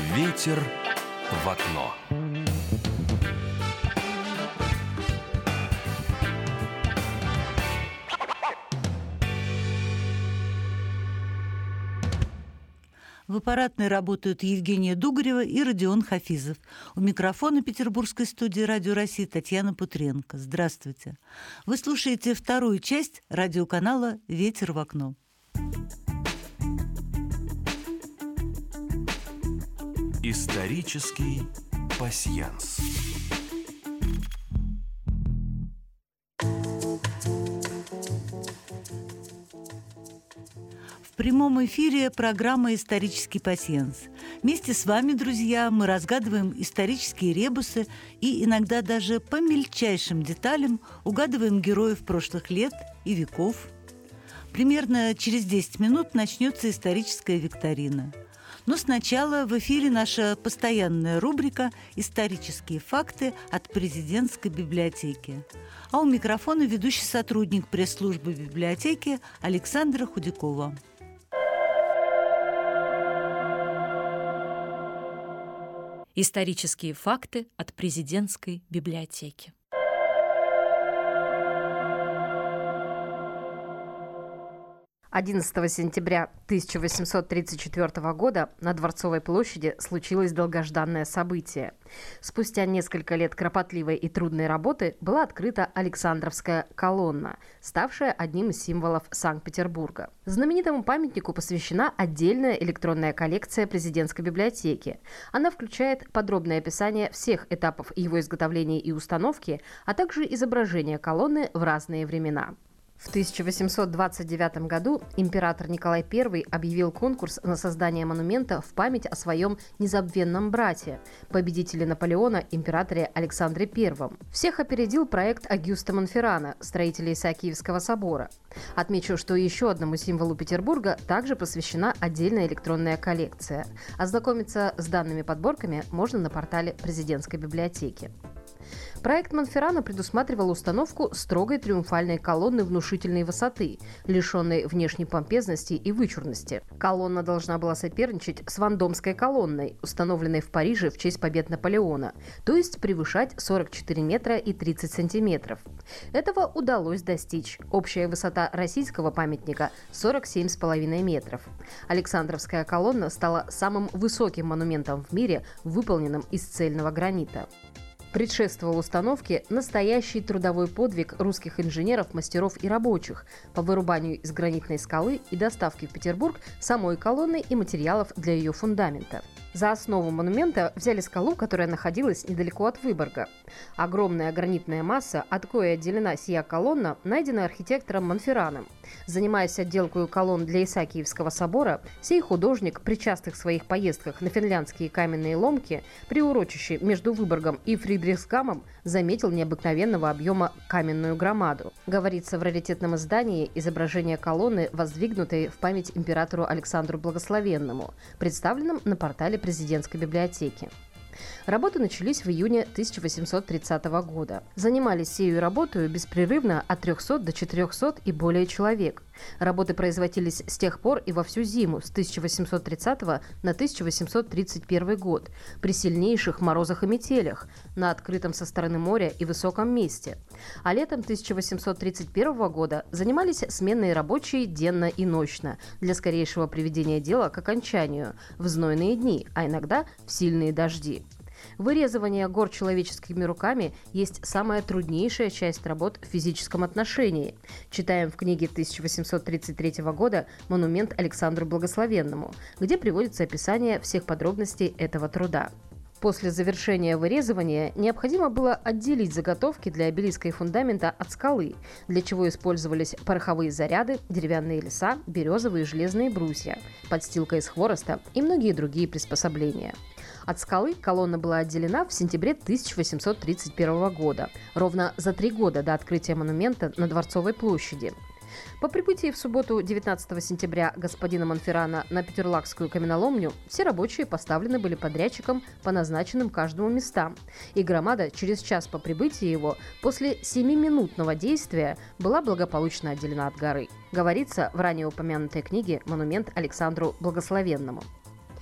Ветер в окно. В аппаратной работают Евгения Дугарева и Родион Хафизов. У микрофона петербургской студии «Радио России» Татьяна Путренко. Здравствуйте. Вы слушаете вторую часть радиоканала «Ветер в окно». Исторический пасьянс. В прямом эфире программа «Исторический пасьянс». Вместе с вами, друзья, мы разгадываем исторические ребусы и иногда даже по мельчайшим деталям угадываем героев прошлых лет и веков. Примерно через 10 минут начнется историческая викторина. Но сначала в эфире наша постоянная рубрика «Исторические факты от президентской библиотеки». А у микрофона ведущий сотрудник пресс-службы библиотеки Александра Худякова. Исторические факты от президентской библиотеки. «11 сентября 1834 года на Дворцовой площади случилось долгожданное событие. Спустя несколько лет кропотливой и трудной работы была открыта Александровская колонна, ставшая одним из символов Санкт-Петербурга. Знаменитому памятнику посвящена отдельная электронная коллекция президентской библиотеки. Она включает подробное описание всех этапов его изготовления и установки, а также изображение колонны в разные времена. В 1829 году император Николай I объявил конкурс на создание монумента в память о своем незабвенном брате, победителе Наполеона, императоре Александре I. Всех опередил проект Огюста Монферрана, строителя Исаакиевского собора. Отмечу, что еще одному символу Петербурга также посвящена отдельная электронная коллекция. Ознакомиться с данными подборками можно на портале президентской библиотеки. Проект Монферрана предусматривал установку строгой триумфальной колонны внушительной высоты, лишенной внешней помпезности и вычурности. Колонна должна была соперничать с Вандомской колонной, установленной в Париже в честь побед Наполеона, то есть превышать 44 метра и 30 сантиметров. Этого удалось достичь. Общая высота российского памятника – 47,5 метров. Александровская колонна стала самым высоким монументом в мире, выполненным из цельного гранита. Предшествовал установке настоящий трудовой подвиг русских инженеров, мастеров и рабочих по вырубанию из гранитной скалы и доставке в Петербург самой колонны и материалов для ее фундамента. За основу монумента взяли скалу, которая находилась недалеко от Выборга. Огромная гранитная масса, от коей отделена сия колонна, найдена архитектором Монферраном. Занимаясь отделкой колонн для Исаакиевского собора, сей художник при частых своих поездках на финляндские каменные ломки при урочище между Выборгом и Фридрихсгамом заметил необыкновенного объема каменную громаду. Говорится в раритетном издании изображение колонны, воздвигнутой в память императору Александру Благословенному, представленном на портале президентской библиотеки. Работы начались в июне 1830 года. Занимались сею работой беспрерывно от 300 до 400 и более человек. Работы производились с тех пор и во всю зиму с 1830 на 1831 год при сильнейших морозах и метелях на открытом со стороны моря и высоком месте. А летом 1831 года занимались сменные рабочие денно и ночно для скорейшего приведения дела к окончанию в знойные дни, а иногда в сильные дожди. Вырезывание гор человеческими руками есть самая труднейшая часть работ в физическом отношении. Читаем в книге 1833 года «Монумент Александру Благословенному», где приводится описание всех подробностей этого труда. После завершения вырезывания необходимо было отделить заготовки для обелиска и фундамента от скалы, для чего использовались пороховые заряды, деревянные леса, березовые и железные брусья, подстилка из хвороста и многие другие приспособления. От скалы колонна была отделена в сентябре 1831 года, ровно за 3 года до открытия монумента на Дворцовой площади. По прибытии в субботу 19 сентября господина Монферрана на Петерлакскую каменоломню все рабочие поставлены были подрядчиком по назначенным каждому местам, и громада через час по прибытии его после 7-минутного действия была благополучно отделена от горы. Говорится в ранее упомянутой книге «Монумент Александру Благословенному».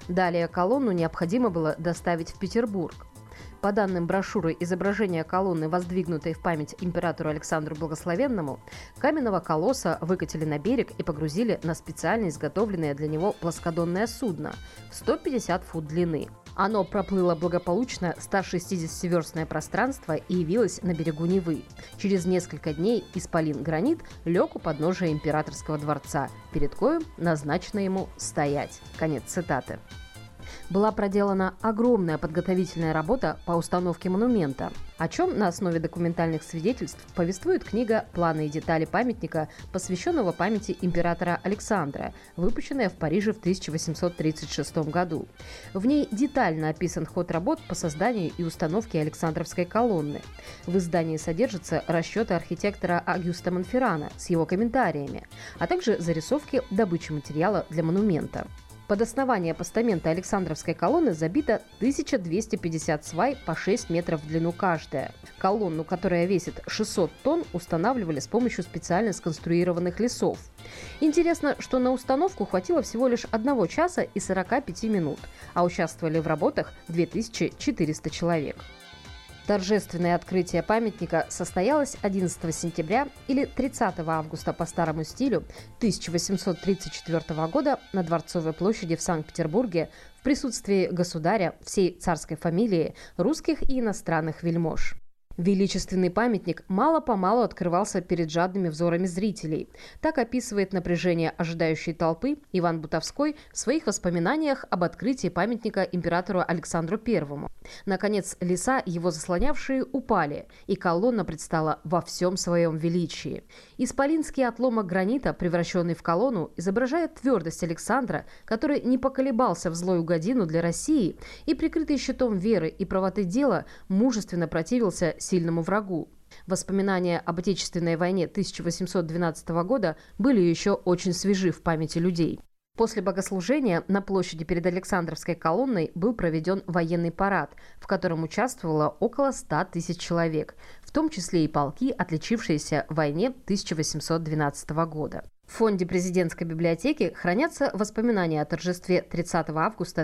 Далее колонну необходимо было доставить в Петербург. По данным брошюры «Изображение колонны, воздвигнутой в память императору Александру Благословенному», каменного колосса выкатили на берег и погрузили на специально изготовленное для него плоскодонное судно в 150 фут длины. Оно проплыло благополучно 160-верстное пространство и явилось на берегу Невы. Через несколько дней исполин-гранит лег у подножия императорского дворца, перед коем назначено ему стоять. Конец цитаты. Была проделана огромная подготовительная работа по установке монумента, о чем на основе документальных свидетельств повествует книга «Планы и детали памятника», посвященного памяти императора Александра, выпущенная в Париже в 1836 году. В ней детально описан ход работ по созданию и установке Александровской колонны. В издании содержатся расчеты архитектора Агюста Монферрана с его комментариями, а также зарисовки добычи материала для монумента. Под основание постамента Александровской колонны забито 1250 свай по 6 метров в длину каждая. Колонну, которая весит 600 тонн, устанавливали с помощью специально сконструированных лесов. Интересно, что на установку хватило всего лишь 1 часа и 45 минут, а участвовали в работах 2400 человек. Торжественное открытие памятника состоялось 11 сентября или 30 августа по старому стилю 1834 года на Дворцовой площади в Санкт-Петербурге в присутствии государя, всей царской фамилии, русских и иностранных вельмож. Величественный памятник мало-помалу открывался перед жадными взорами зрителей. Так описывает напряжение ожидающей толпы Иван Бутовской в своих воспоминаниях об открытии памятника императору Александру I. Наконец, леса, его заслонявшие, упали, и колонна предстала во всем своем величии. Исполинский отломок гранита, превращенный в колонну, изображает твердость Александра, который не поколебался в злую годину для России и, прикрытый щитом веры и правоты дела, мужественно противился сильному врагу. Воспоминания об Отечественной войне 1812 года были еще очень свежи в памяти людей. После богослужения на площади перед Александровской колонной был проведен военный парад, в котором участвовало около 100 тысяч человек, в том числе и полки, отличившиеся в войне 1812 года. В фонде президентской библиотеки хранятся воспоминания о торжестве 30 августа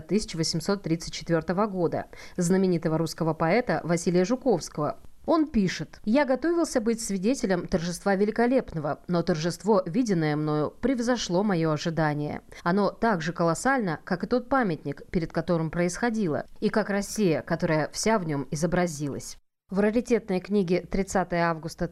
1834 года знаменитого русского поэта Василия Жуковского. Он пишет: «Я готовился быть свидетелем торжества великолепного, но торжество, виденное мною, превзошло мое ожидание. Оно так же колоссально, как и тот памятник, перед которым происходило, и как Россия, которая вся в нем изобразилась». В раритетной книге «30 августа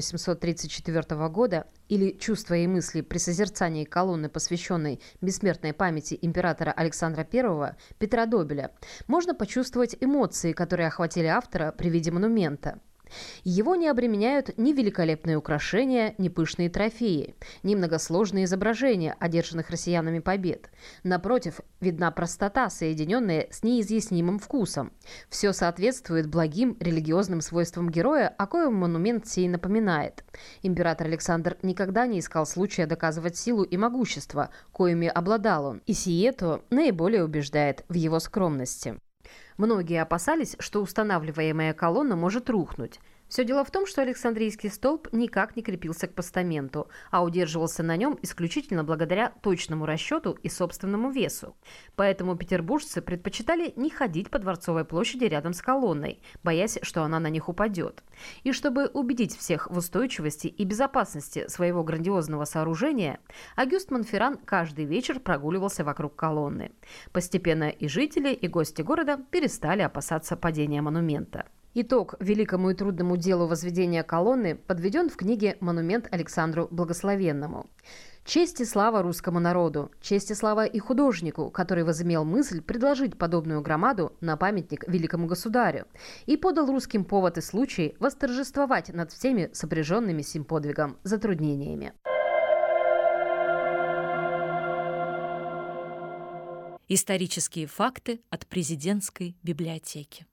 1834 года» или «Чувства и мысли при созерцании колонны, посвященной бессмертной памяти императора Александра I» Петра Добеля можно почувствовать эмоции, которые охватили автора при виде монумента. Его не обременяют ни великолепные украшения, ни пышные трофеи, ни многосложные изображения одержанных россиянами побед. Напротив, видна простота, соединенная с неизъяснимым вкусом. Все соответствует благим религиозным свойствам героя, о коем монумент сей напоминает. Император Александр никогда не искал случая доказывать силу и могущество, коими обладал он, и сие-то наиболее убеждает в его скромности. Многие опасались, что устанавливаемая колонна может рухнуть. Все дело в том, что Александрийский столб никак не крепился к постаменту, а удерживался на нем исключительно благодаря точному расчету и собственному весу. Поэтому петербуржцы предпочитали не ходить по Дворцовой площади рядом с колонной, боясь, что она на них упадет. И чтобы убедить всех в устойчивости и безопасности своего грандиозного сооружения, Агюст Монферран каждый вечер прогуливался вокруг колонны. Постепенно и жители, и гости города перестали опасаться падения монумента. Итог великому и трудному делу возведения колонны подведен в книге «Монумент Александру Благословенному». Честь и слава русскому народу, честь и слава и художнику, который возымел мысль предложить подобную громаду на памятник великому государю и подал русским повод и случай восторжествовать над всеми сопряженными сим подвигом затруднениями. Исторические факты от президентской библиотеки.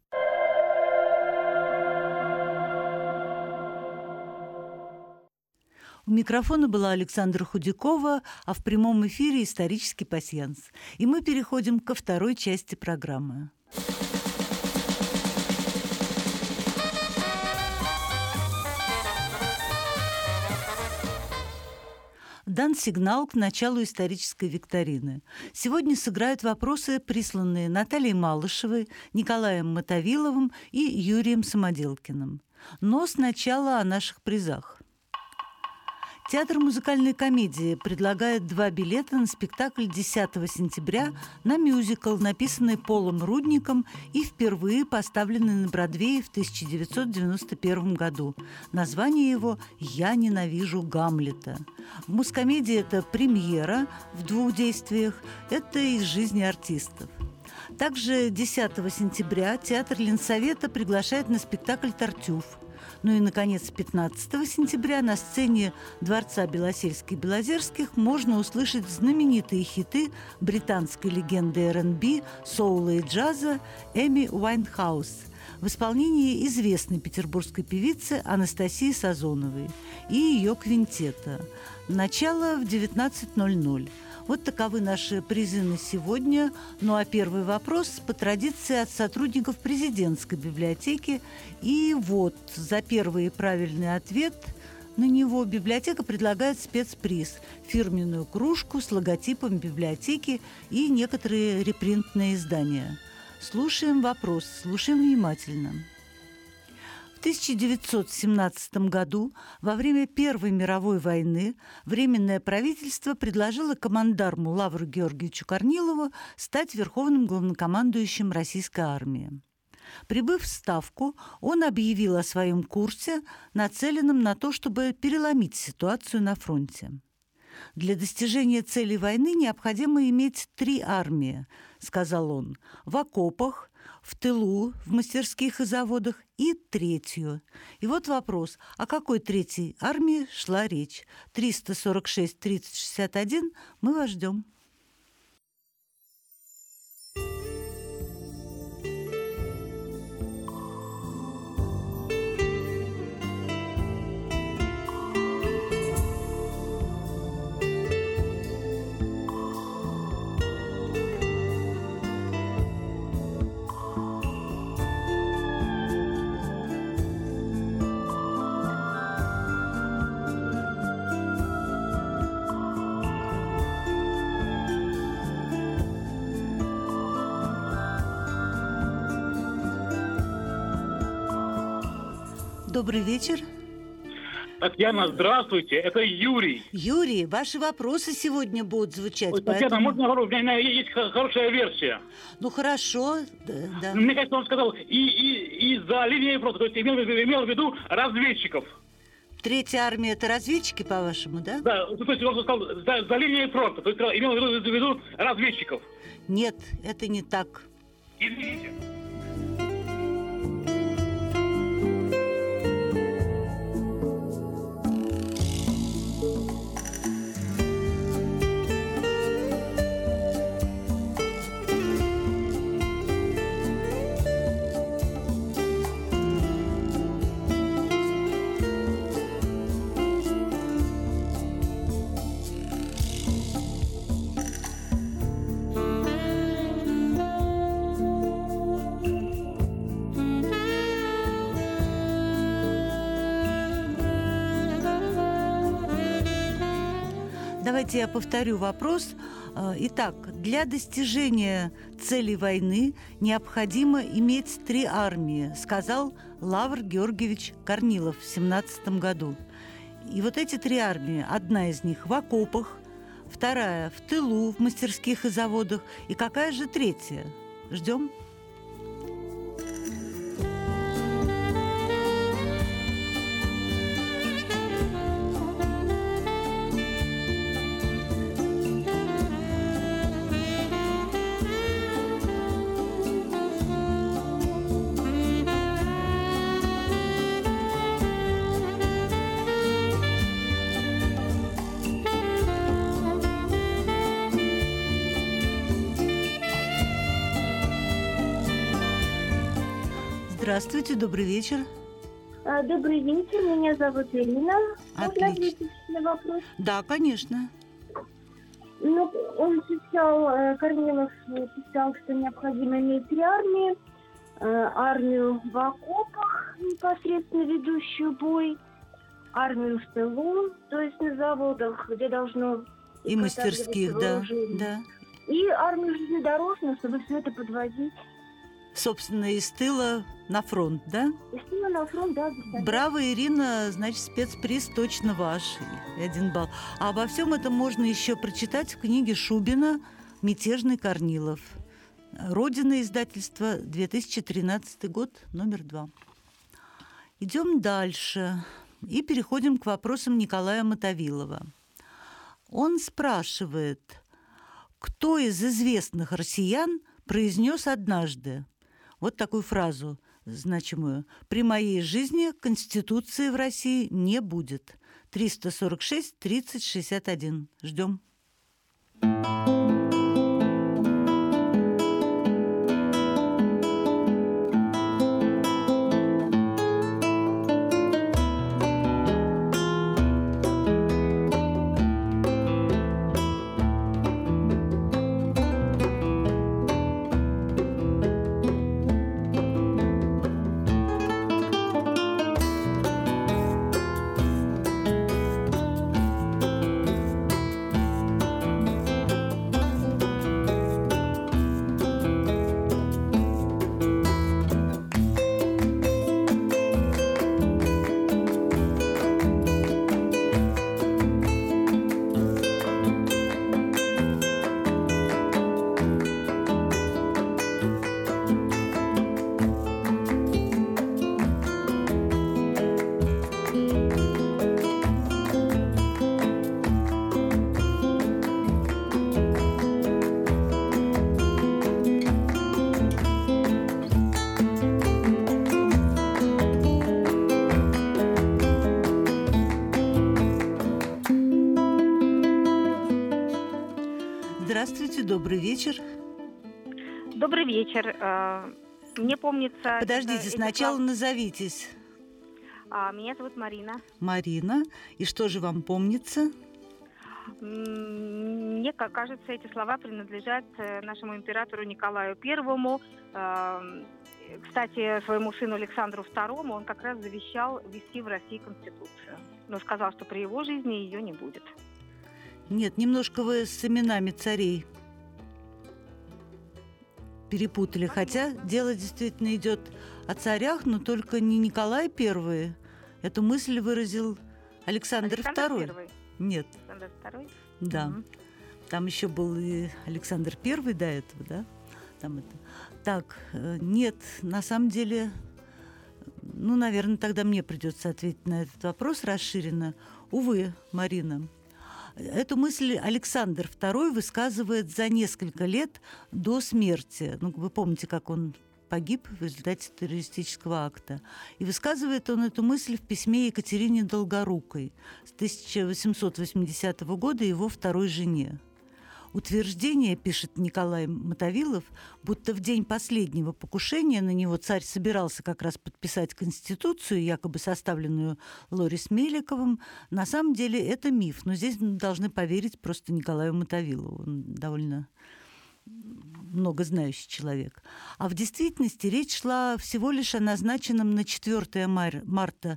У микрофона была Александра Худякова, а в прямом эфире «Исторический пасьянс». И мы переходим ко второй части программы. дан сигнал к началу исторической викторины. Сегодня сыграют вопросы, присланные Натальей Малышевой, Николаем Мотовиловым и Юрием Самоделкиным. Но сначала о наших призах. Театр музыкальной комедии предлагает 2 билета на спектакль 10 сентября на мюзикл, написанный Полом Рудником и впервые поставленный на Бродвее в 1991 году. Название его «Я ненавижу Гамлета». В музкомедии это премьера в 2 действиях, это из жизни артистов. Также 10 сентября театр Ленсовета приглашает на спектакль «Тартюф». Ну и, наконец, 15 сентября на сцене Дворца Белосельских-Белозерских можно услышать знаменитые хиты британской легенды R&B, соула и джаза Эми Уайнхаус в исполнении известной петербургской певицы Анастасии Сазоновой и ее квинтета. Начало в 19:00. Вот таковы наши призы на сегодня. Ну а первый вопрос по традиции от сотрудников президентской библиотеки. И вот за первый правильный ответ на него библиотека предлагает спецприз – фирменную кружку с логотипом библиотеки и некоторые репринтные издания. Слушаем вопрос, слушаем внимательно. В 1917 году, во время Первой мировой войны, Временное правительство предложило командарму Лавру Георгиевичу Корнилову стать верховным главнокомандующим российской армии. Прибыв в Ставку, он объявил о своем курсе, нацеленном на то, чтобы переломить ситуацию на фронте. «Для достижения целей войны необходимо иметь 3 армии», – сказал он, – «в окопах, в тылу, в мастерских и заводах и 3-ю». И вот вопрос, о какой 3-й армии шла речь? 346-3061, мы вас ждем. Добрый вечер. Татьяна, здравствуйте, это Юрий. Юрий, ваши вопросы сегодня будут звучать. Ой, Татьяна, можно у меня есть хорошая версия. Ну хорошо, да. Мне кажется, он сказал из-за линии фронта, то есть имел в виду разведчиков. 3-я армия – это разведчики, по-вашему, да? Да, то есть он сказал за линией фронта, то есть имел в виду разведчиков. Нет, это не так. Извините. Давайте я повторю вопрос. Итак, для достижения целей войны необходимо иметь 3 армии, сказал Лавр Георгиевич Корнилов в 1917 году. И вот эти 3 армии, одна из них в окопах, 2-я в тылу, в мастерских и заводах, и какая же 3-я? Ждем. Здравствуйте, добрый вечер. Добрый вечер, меня зовут Ирина. Отлично. Можно ответить на вопрос? Да, конечно. Ну, он писал, Корнилов писал, что необходимо иметь 3 армии. Армию в окопах, непосредственно ведущую бой. армию в тылу, то есть на заводах, где должно... И мастерских, да, вооружение. да. И армию железнодорожную, чтобы все это подвозить. Собственно, из тыла на фронт, да? И снова на фронт, да. без Браво, Ирина, значит, спецприз точно ваш. И 1 балл. А обо всем этом можно еще прочитать в книге Шубина «Мятежный Корнилов». Родина, издательство, 2013 год, номер 2. Идем дальше и переходим к вопросам Николая Мотовилова. Он спрашивает, кто из известных россиян произнес однажды вот такую фразу значимую: «При моей жизни Конституции в России не будет». 346-30-61. Ждем. Здравствуйте, добрый вечер. Добрый вечер. Мне помнится... Подождите, сначала назовитесь. Меня зовут Марина. Марина. И что же вам помнится? Мне кажется, эти слова принадлежат нашему императору Николаю Первому. Кстати, своему сыну Александру II он как раз завещал ввести в России Конституцию. Но сказал, что при его жизни ее не будет. Нет, немножко вы с именами царей перепутали. Хотя дело действительно идет о царях, но только не Николай I. Эту мысль выразил Александр II. I? Нет. Александр II? Да. Угу. Там еще был и Александр I до этого, да? Там это. Так, нет, на самом деле, наверное, тогда мне придется ответить на этот вопрос расширенно. Увы, Марина. Эту мысль Александр II высказывает за несколько лет до смерти. Вы помните, как он погиб в результате террористического акта. И высказывает он эту мысль в письме Екатерине Долгорукой с 1880 года его второй жене. Утверждение, пишет Николай Мотовилов, будто в день последнего покушения на него царь собирался как раз подписать Конституцию, якобы составленную Лорис Меликовым, на самом деле это миф. Но здесь мы должны поверить просто Николаю Мотовилову. Он довольно много знающий человек. А в действительности речь шла всего лишь о назначенном на 4 марта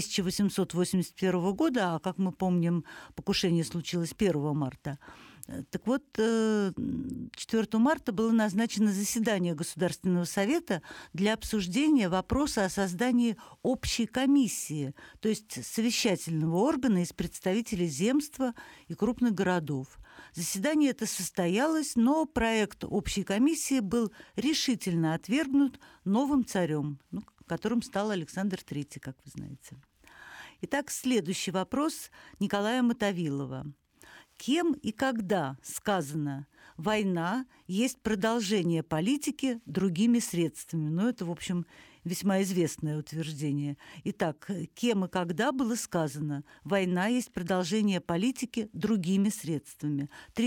1881 года, а, как мы помним, покушение случилось 1 марта. Так вот, 4 марта было назначено заседание Государственного совета для обсуждения вопроса о создании общей комиссии, то есть совещательного органа из представителей земства и крупных городов. Заседание это состоялось, но проект общей комиссии был решительно отвергнут новым царем, которым стал Александр III, как вы знаете. Итак, следующий вопрос Николая Мотовилова. Кем и когда сказано «война есть продолжение политики другими средствами»? Это, в общем, весьма известное утверждение. Итак, кем и когда было сказано «война есть продолжение политики другими средствами»?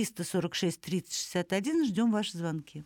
346-30-61. Ждем ваши звонки.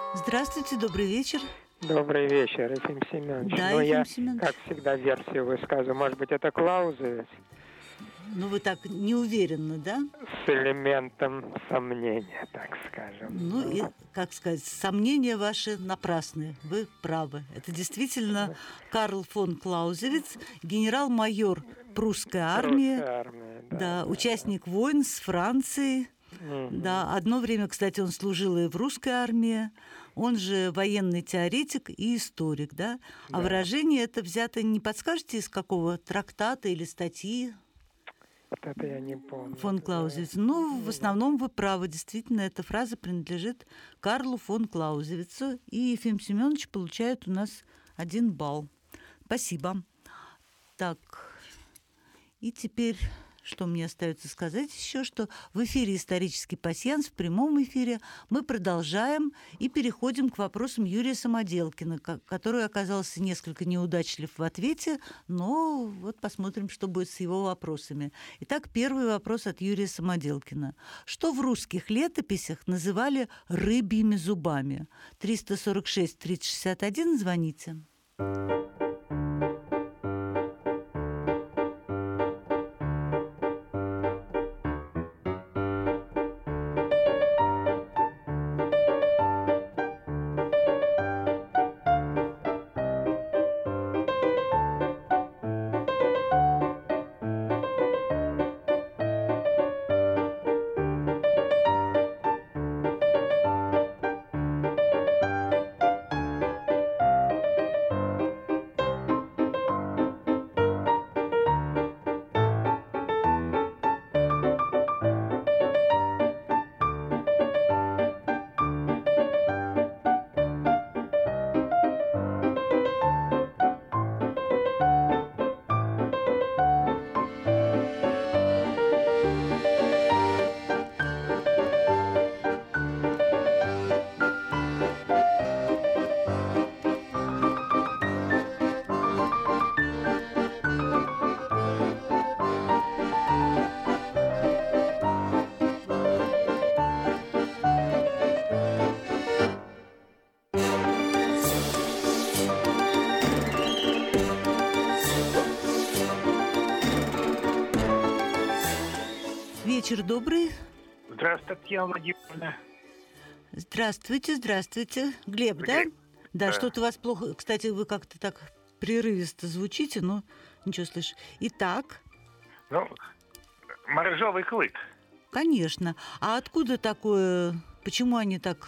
Здравствуйте, добрый вечер. Добрый вечер, Ефим Семенович. Да, Ну, Ефим я, Семенович. как всегда, версию высказываю. Может быть, это Клаузевиц Ну, вы так не уверены, да? с элементом сомнения, так скажем. Ну, и, как сказать, сомнения ваши напрасны. Вы правы. Это действительно Карл фон Клаузевиц, генерал-майор прусской армии. Русская армия, Да, участник войн с Францией. Да, одно время, кстати, он служил и в русской армии. Он же военный теоретик и историк, да? А выражение это взято, не подскажете, из какого трактата или статьи? Вот это я не помню. Фон Клаузевиц. Ну, в основном вы правы. Действительно, эта фраза принадлежит Карлу фон Клаузевицу. И Ефим Семенович получает у нас 1 балл. Спасибо. Так, и теперь... Что мне остается сказать еще, что в эфире «Исторический пасьянс», в прямом эфире, мы продолжаем и переходим к вопросам Юрия Самоделкина, который оказался несколько неудачлив в ответе, но вот посмотрим, что будет с его вопросами. Итак, первый вопрос от Юрия Самоделкина. Что в русских летописях называли рыбьими зубами? 346-3061, звоните. Вечер добрый. Здравствуйте, Татьяна Владимировна. Здравствуйте, здравствуйте. Глеб, да? Да, что-то у вас плохо. Кстати, вы как-то так прерывисто звучите, но ничего слышишь. Итак. Ну, моржовый клык. Конечно. А откуда такое... Почему они так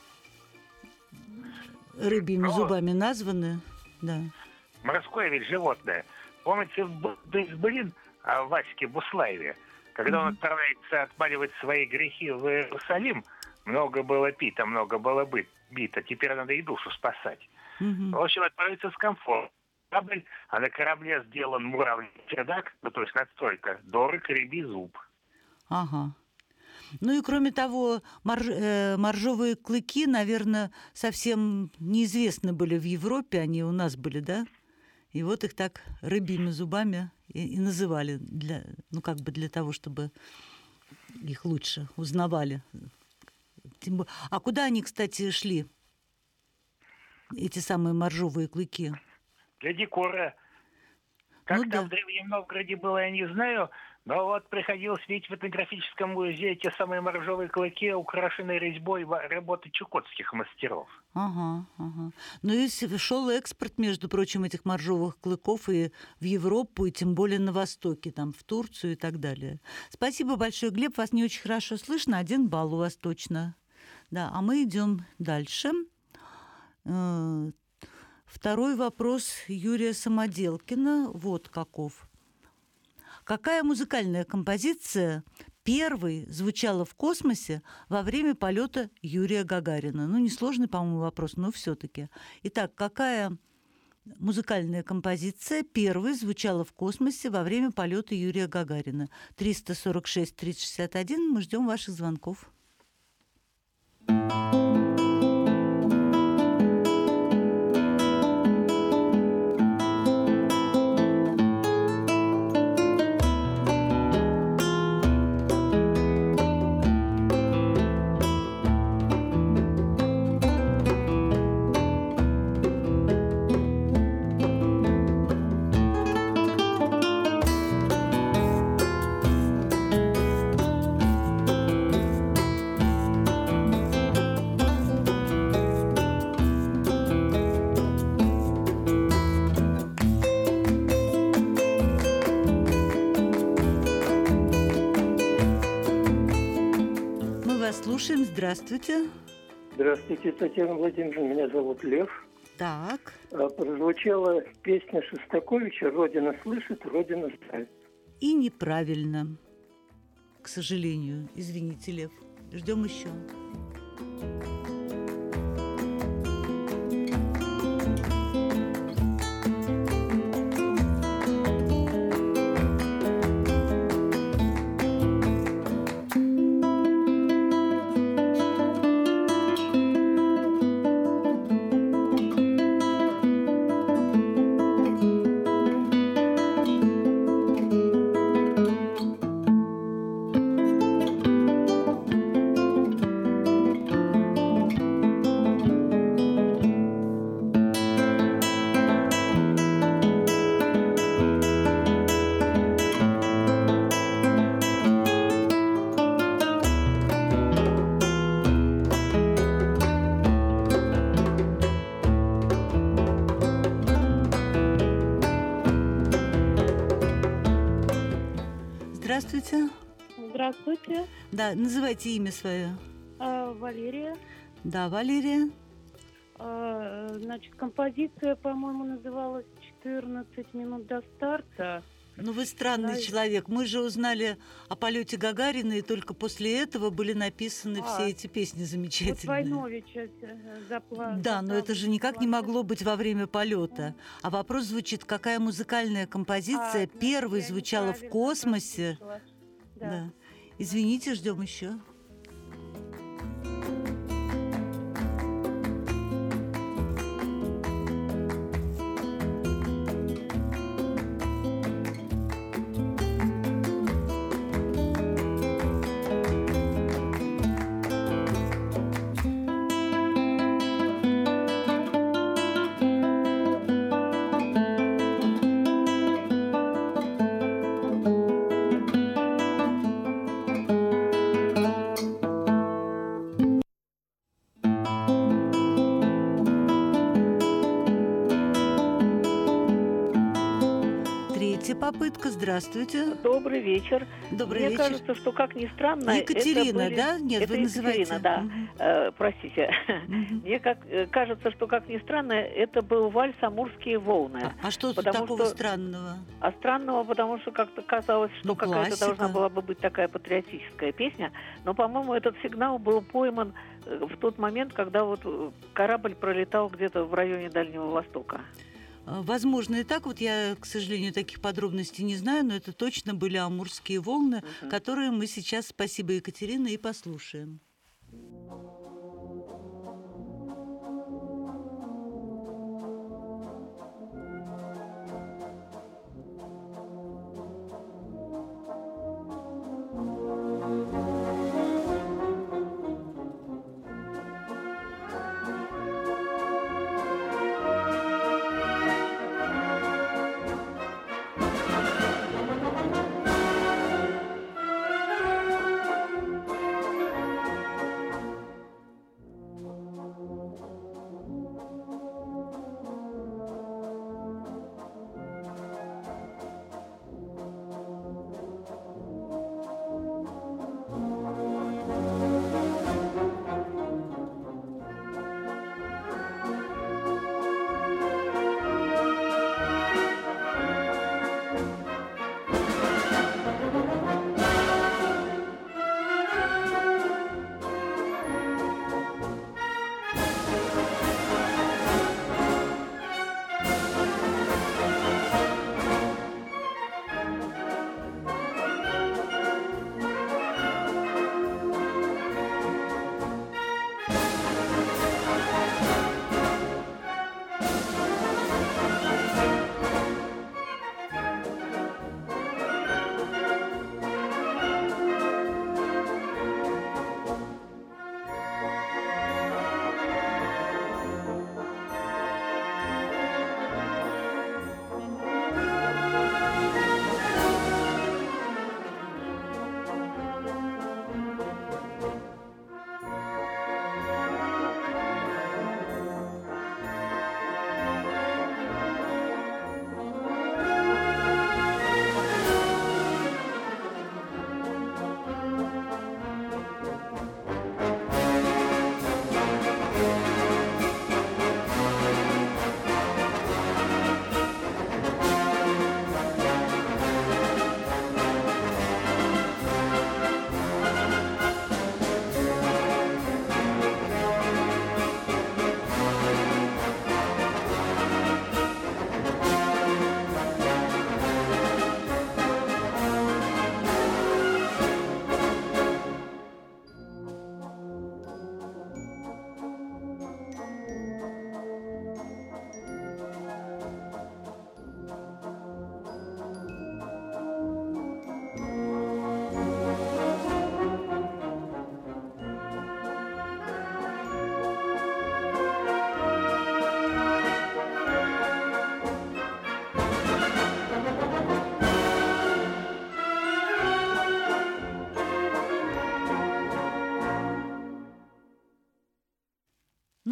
рыбьими зубами названы? Да. Морское ведь животное. Помните, блин, о Ваське Буслаеве? Когда он отправляется отмаливать свои грехи в Иерусалим, много было пита, много было бита. Теперь надо и душу спасать. В общем, отправиться с комфортом. Корабль, а на корабле сделан муравьиный чердак, ну, то есть надстройка, дорог рыбий зуб. Ага. Ну и кроме того, моржовые клыки, наверное, совсем неизвестны были в Европе, они у нас были, да? И вот их так рыбьими зубами и называли, для того, чтобы их лучше узнавали. А куда они, кстати, шли, эти самые моржовые клыки? Для декора. Как там в Древнем Новгороде было, я не знаю, но вот приходилось видеть в этнографическом музее те самые моржовые клыки, украшенные резьбой работы чукотских мастеров. Ага. Ну и шел экспорт, между прочим, этих моржовых клыков и в Европу, и тем более на Востоке, там, в Турцию и так далее. Спасибо большое, Глеб, вас не очень хорошо слышно, 1 балл у вас точно. Да, а мы идем дальше. Второй вопрос Юрия Самоделкина. Вот каков. Какая музыкальная композиция первой звучала в космосе во время полета Юрия Гагарина? Ну, несложный, по-моему, вопрос, но все-таки. Итак, какая музыкальная композиция первой звучала в космосе во время полета Юрия Гагарина? 346-3061. Мы ждем ваших звонков. Слушаем, здравствуйте. Здравствуйте, Татьяна Владимировна, меня зовут Лев. Так. Прозвучала песня Шостаковича «Родина слышит, Родина знает». И неправильно, к сожалению. Извините, Лев. Ждем еще. Здравствуйте. Здравствуйте. Да, называйте имя свое. Валерия. Да, Валерия. Значит, композиция, по-моему, называлась «14 минут до старта». Ну, вы странный человек. Мы же узнали о полете Гагарина, и только после этого были написаны все эти песни замечательные. Вот Войновича заплакал. Да, но это же никак не могло быть во время полета. А вопрос звучит, какая музыкальная композиция первой звучала в космосе? Да. Извините, ждем еще. Попытка. Здравствуйте. Добрый вечер. Добрый вечер. Мне кажется, что, как ни странно... Екатерина, это были... да? Нет, это вы называете. Екатерина, да. Простите. Мне кажется, что, как ни странно, это был вальс «Амурские волны». А что тут такого странного? А странного, потому что как-то казалось, что какая-то должна была бы быть такая патриотическая песня. Но, по-моему, этот сигнал был пойман в тот момент, когда вот корабль пролетал где-то в районе Дальнего Востока. Возможно, и так. Вот я, к сожалению, таких подробностей не знаю, но это точно были «Амурские волны», которые мы сейчас, спасибо, Екатерина, и послушаем.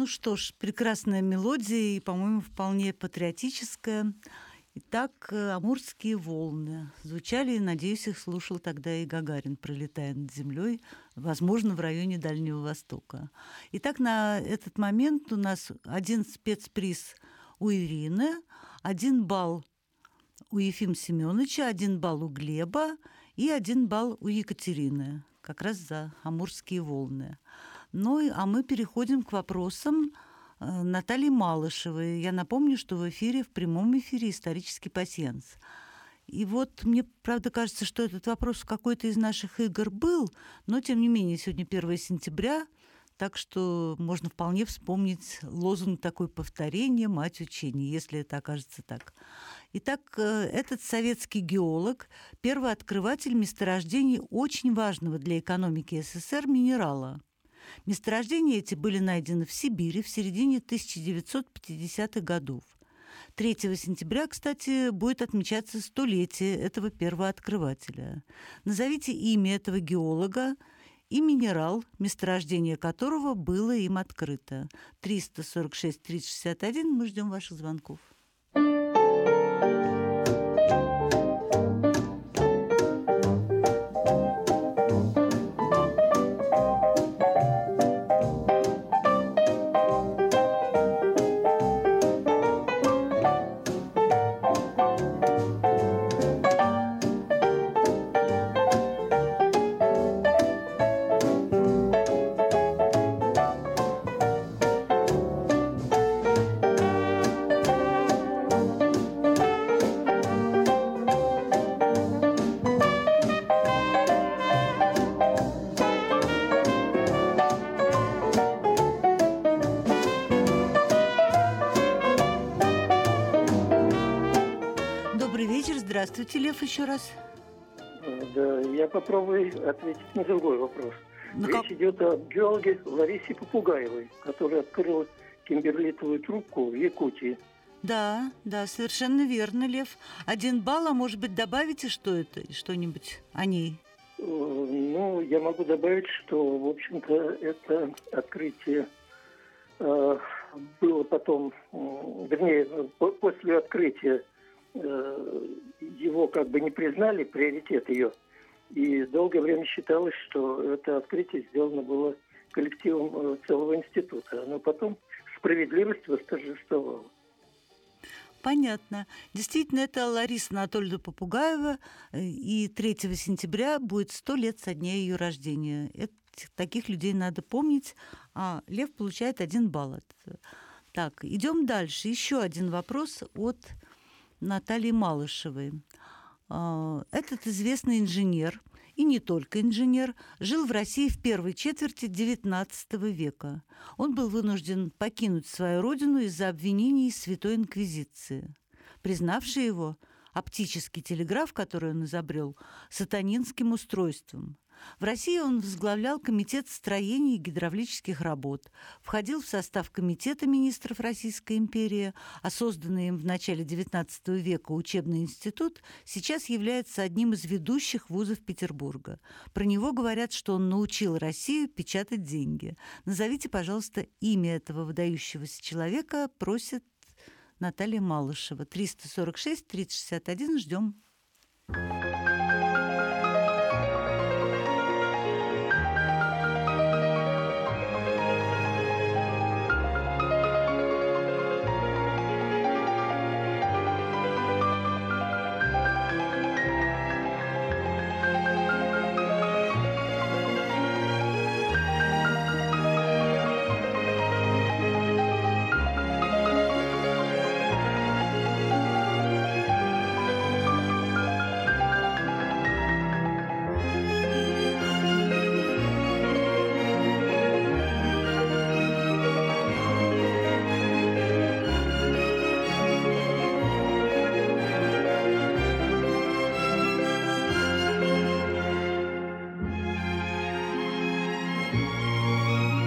Ну что ж, прекрасная мелодия и, по-моему, вполне патриотическая. Итак, «Амурские волны» звучали, и, надеюсь, их слушал тогда и Гагарин, пролетая над землей, возможно, в районе Дальнего Востока. Итак, на этот момент у нас 1 спецприз у Ирины, 1 балл у Ефима Семеновича, 1 балл у Глеба и 1 балл у Екатерины, как раз за «Амурские волны». Ну, а мы переходим к вопросам Натальи Малышевой. Я напомню, что в эфире, в прямом эфире «Исторический пасьянс». И вот мне, правда, кажется, что этот вопрос в какой-то из наших игр был, но, тем не менее, сегодня 1 сентября, так что можно вполне вспомнить лозунг такой повторения «Мать учения», если это окажется так. Итак, этот советский геолог, первооткрыватель месторождений очень важного для экономики СССР минерала. Месторождения эти были найдены в Сибири в середине 1950-х годов. 3 сентября, кстати, будет отмечаться 100-летие этого первооткрывателя. Назовите имя этого геолога и минерал, месторождение которого было им открыто. 346-3061, мы ждем ваших звонков. Здравствуйте, Лев, еще раз. Да, я попробую ответить на другой вопрос. Речь идет о геологе Ларисе Попугаевой, которая открыла кимберлитовую трубку в Якутии. Да, совершенно верно, Лев. 1 балл, а может быть, добавите что-нибудь о ней? Ну, я могу добавить, что, в общем-то, это открытие было потом, вернее, после открытия его как бы не признали, приоритет ее. И долгое время считалось, что это открытие сделано было коллективом целого института. Но потом справедливость восторжествовала. Понятно. Действительно, это Лариса Анатольевна Попугаева, и 3 сентября будет 100 лет со дня ее рождения. Таких людей надо помнить, а Лев получает 1 балл. Так, идем дальше. Еще один вопрос от Натальи Малышевой. Этот известный инженер, и не только инженер, жил в России в первой четверти XIX века. Он был вынужден покинуть свою родину из-за обвинений Святой Инквизиции, признавшей его оптический телеграф, который он изобрел, сатанинским устройством. В России он возглавлял комитет строения и гидравлических работ, входил в состав комитета министров Российской империи, а созданный им в начале XIX века учебный институт сейчас является одним из ведущих вузов Петербурга. Про него говорят, что он научил Россию печатать деньги. Назовите, пожалуйста, имя этого выдающегося человека, просит Наталья Малышева. 346-3061, ждем.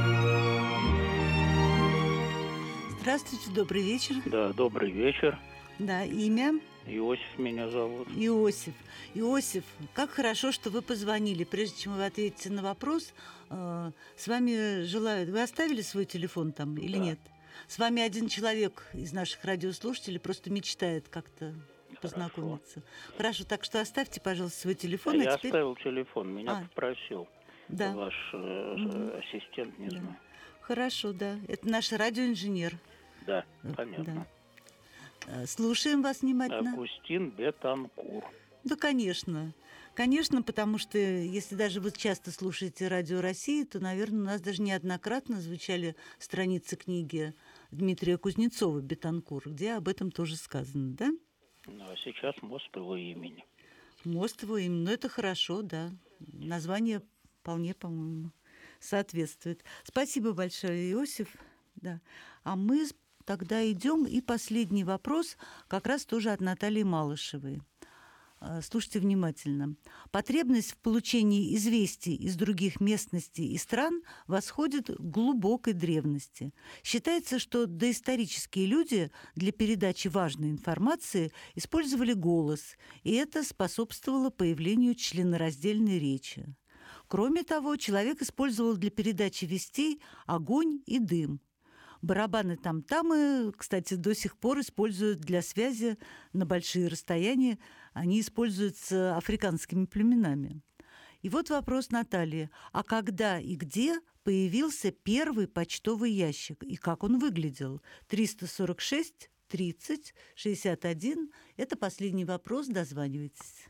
Здравствуйте, добрый вечер. Да, добрый вечер. Да, имя? Иосиф меня зовут. Иосиф. Иосиф, как хорошо, что вы позвонили. Прежде чем вы ответите на вопрос, с вами желают... Вы оставили свой телефон там или нет? С вами один человек из наших радиослушателей просто мечтает как-то познакомиться. Хорошо, так что оставьте, пожалуйста, свой телефон. Я оставил телефон, меня попросил ваш ассистент, не знаю. Хорошо, да. Это наш радиоинженер. Да, понятно. Да. Слушаем вас внимательно. Августин Бетанкур. Да, конечно. Конечно, потому что если даже вы часто слушаете Радио России, то, наверное, у нас даже неоднократно звучали страницы книги Дмитрия Кузнецова «Бетанкур», где об этом тоже сказано, да? Ну, а сейчас мост его имени. Мост его имени. Ну, это хорошо, да. Название вполне, по-моему, соответствует. Спасибо большое, Иосиф. Да. А мы тогда идем. И последний вопрос как раз тоже от Натальи Малышевой. Слушайте внимательно. Потребность в получении известий из других местностей и стран восходит к глубокой древности. Считается, что доисторические люди для передачи важной информации использовали голос, и это способствовало появлению членораздельной речи. Кроме того, человек использовал для передачи вестей огонь и дым. Барабаны там-тамы, кстати, до сих пор используют для связи на большие расстояния. Они используются африканскими племенами. И вот вопрос Натальи. А когда и где появился первый почтовый ящик? И как он выглядел? 346 30 61. Это последний вопрос. Дозванивайтесь.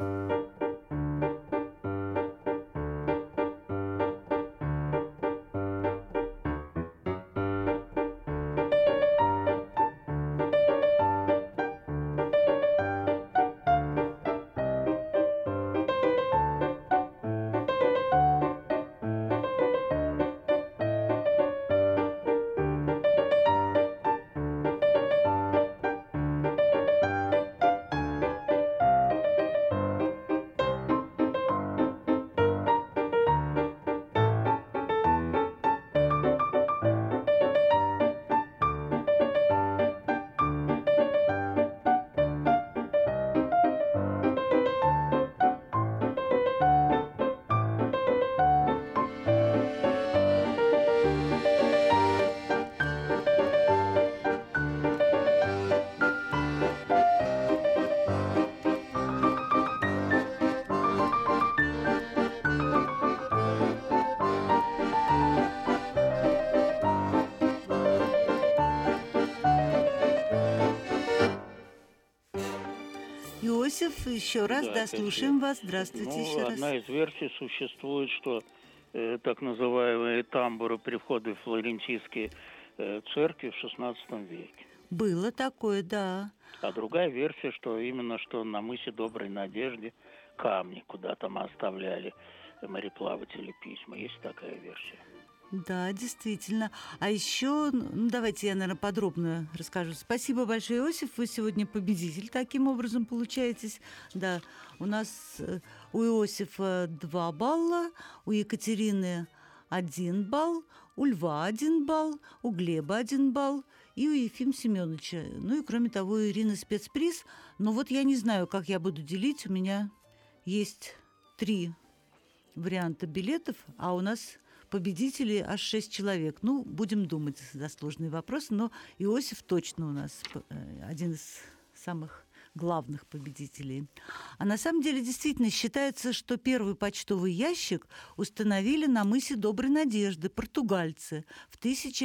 Иосиф, еще раз, да, слушаем вас. Здравствуйте еще раз. Одна из версий существует, что так называемые тамбуры при входе в флорентийские церкви в XVI веке. Было такое, да. А другая версия, что именно что на мысе Доброй Надежды камни, куда там оставляли мореплаватели письма. Есть такая версия. Да, действительно. А еще, давайте я, наверное, подробно расскажу. Спасибо большое, Иосиф. Вы сегодня победитель таким образом получаетесь. Да, у нас у Иосифа 2 балла, у Екатерины 1 балл, у Льва 1 балл, у Глеба 1 балл и у Ефима Семеновича. Ну и, кроме того, у Ирины спецприз. Но вот я не знаю, как я буду делить. У меня есть 3 варианта билетов, а у нас... победителей аж 6 человек. Ну, будем думать за сложные вопросы, но Иосиф точно у нас один из самых главных победителей. А на самом деле действительно считается, что первый почтовый ящик установили на мысе Доброй Надежды португальцы в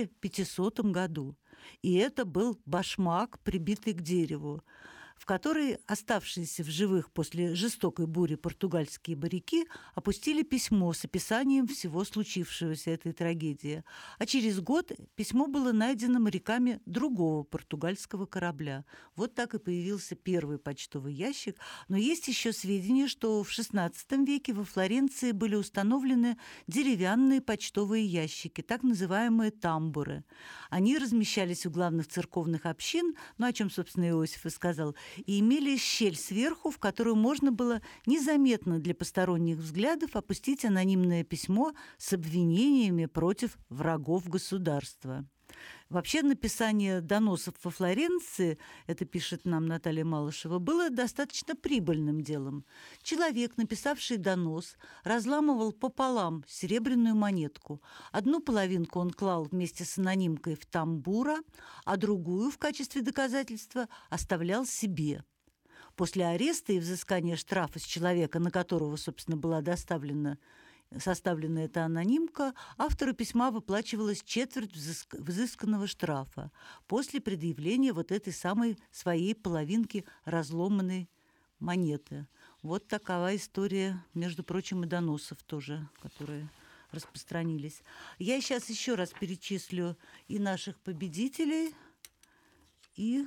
1500 году. И это был башмак, прибитый к дереву, в который оставшиеся в живых после жестокой бури португальские моряки опустили письмо с описанием всего случившегося этой трагедии. А через год письмо было найдено моряками другого португальского корабля. Вот так и появился первый почтовый ящик. Но есть еще сведения, что в XVI веке во Флоренции были установлены деревянные почтовые ящики, так называемые тамбуры. Они размещались у главных церковных общин, ну, о чем, собственно, Иосиф и сказал, и имели щель сверху, в которую можно было незаметно для посторонних взглядов опустить анонимное письмо с обвинениями против врагов государства. Вообще написание доносов во Флоренции, это пишет нам Наталья Малышева, было достаточно прибыльным делом. Человек, написавший донос, разламывал пополам серебряную монетку. Одну половинку он клал вместе с анонимкой в тамбура, а другую в качестве доказательства оставлял себе. После ареста и взыскания штрафа с человека, на которого, собственно, была составлена эта анонимка, автору письма выплачивалась четверть взысканного штрафа после предъявления вот этой самой своей половинки разломанной монеты. Вот такова история, между прочим, и доносов тоже, которые распространились. Я сейчас еще раз перечислю и наших победителей, и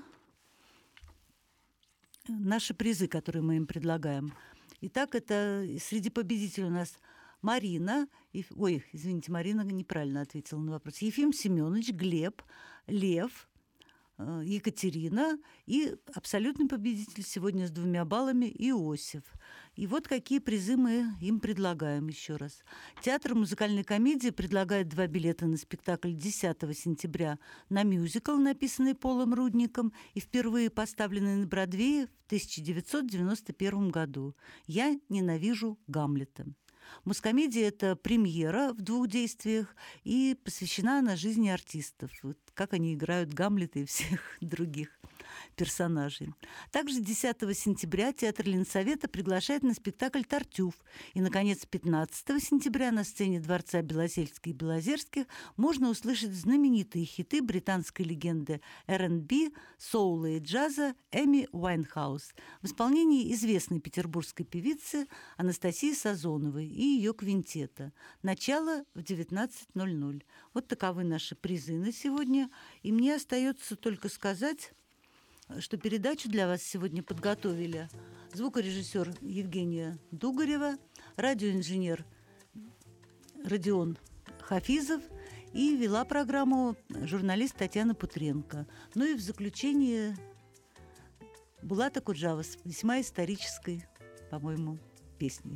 наши призы, которые мы им предлагаем. Итак, это среди победителей у нас Марина, Марина неправильно ответила на вопрос. Ефим Семенович, Глеб, Лев, Екатерина и абсолютный победитель сегодня с 2 баллами Иосиф. И вот какие призы мы им предлагаем еще раз. Театр музыкальной комедии предлагает 2 билета на спектакль 10 сентября на мюзикл, написанный Полом Рудником и впервые поставленный на Бродвее в 1991 году. «Я ненавижу Гамлета». Музкомедия – это премьера в 2 действиях, и посвящена она жизни артистов, вот как они играют Гамлета и всех других персонажей. Также 10 сентября Театр Ленсовета приглашает на спектакль «Тартюф». И, наконец, 15 сентября на сцене Дворца Белосельских и Белозерских можно услышать знаменитые хиты британской легенды R&B, соула и джаза Эми Уайнхаус в исполнении известной петербургской певицы Анастасии Сазоновой и ее квинтета. Начало в 19:00. Вот таковы наши призы на сегодня. И мне остается только сказать, что передачу для вас сегодня подготовили звукорежиссер Евгения Дугарева, радиоинженер Родион Хафизов и вела программу журналист Татьяна Путренко. Ну и в заключение Булата Куджава с весьма исторической, по-моему, песней.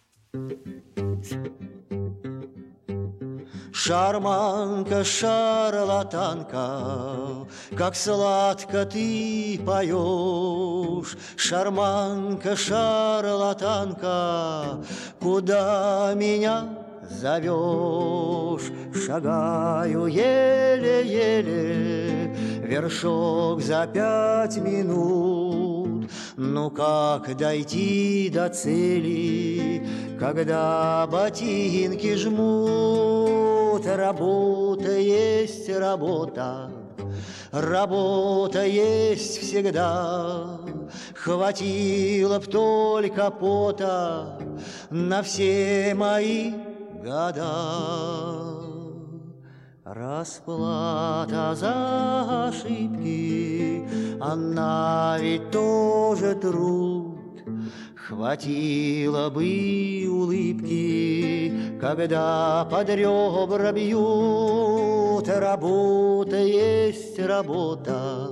Шарманка, шарлатанка, как сладко ты поешь. Шарманка, шарлатанка, куда меня зовешь? Шагаю еле-еле, вершок за 5 минут. Ну как дойти до цели, когда ботинки жмут? Работа есть работа, работа есть всегда. Хватило б только пота на все мои года. Расплата за ошибки, она ведь тоже труд. Хватило бы улыбки, когда под ребра бьют. Работа есть работа.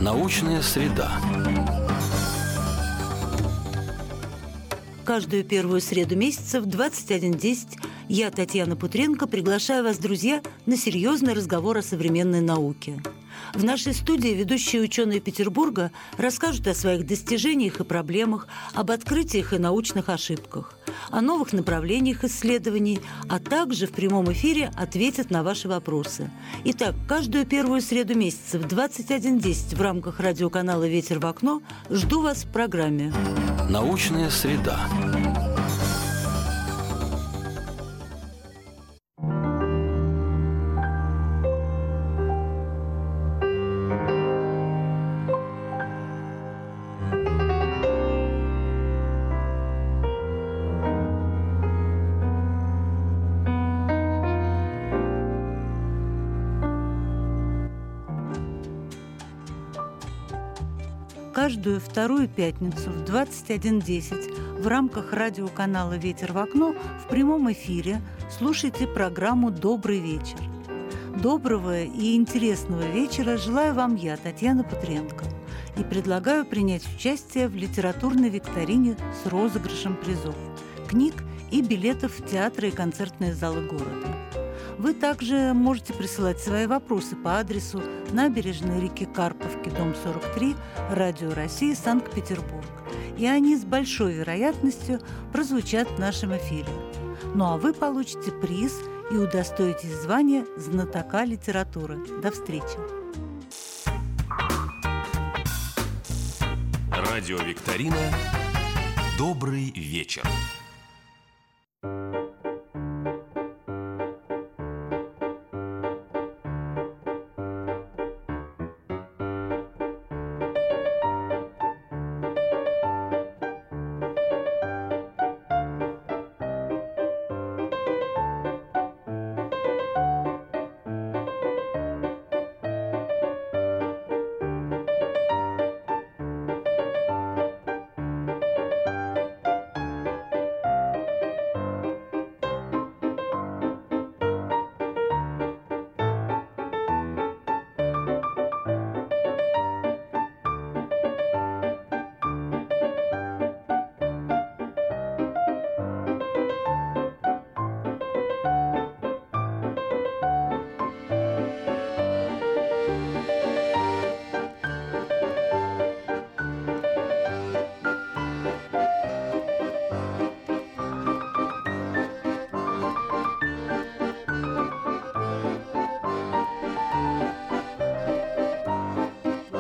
Научная среда. Каждую первую среду месяца в 21:10 я, Татьяна Путренко, приглашаю вас, друзья, на серьезный разговор о современной науке. В нашей студии ведущие ученые Петербурга расскажут о своих достижениях и проблемах, об открытиях и научных ошибках, о новых направлениях исследований, а также в прямом эфире ответят на ваши вопросы. Итак, каждую первую среду месяца в 21:10 в рамках радиоканала «Ветер в окно» жду вас в программе Научная среда. Каждую вторую пятницу в 21:10 в рамках радиоканала «Ветер в окно» в прямом эфире слушайте программу «Добрый вечер». Доброго и интересного вечера желаю вам я, Татьяна Путренко, и предлагаю принять участие в литературной викторине с розыгрышем призов, книг и билетов в театры и концертные залы города. Вы также можете присылать свои вопросы по адресу набережная реки Карповки, дом 43, Радио России, Санкт-Петербург. И они с большой вероятностью прозвучат в нашем эфире. Ну а вы получите приз и удостоитесь звания знатока литературы. До встречи! Радиовикторина «Добрый вечер».